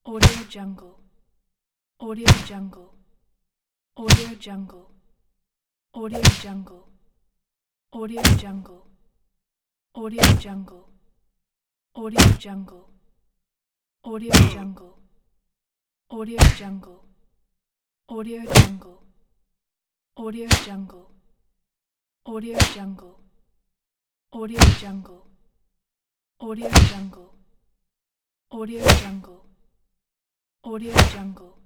Audio Jungle. Audio Jungle. Audio Jungle. Audio Jungle. Audio Jungle. Audio Jungle. Audio Jungle. Audio Jungle. Audio Jungle. Audio Jungle. Audio Jungle. Audio Jungle. Audio Jungle. Audio Jungle. Audio Jungle. Audio Jungle.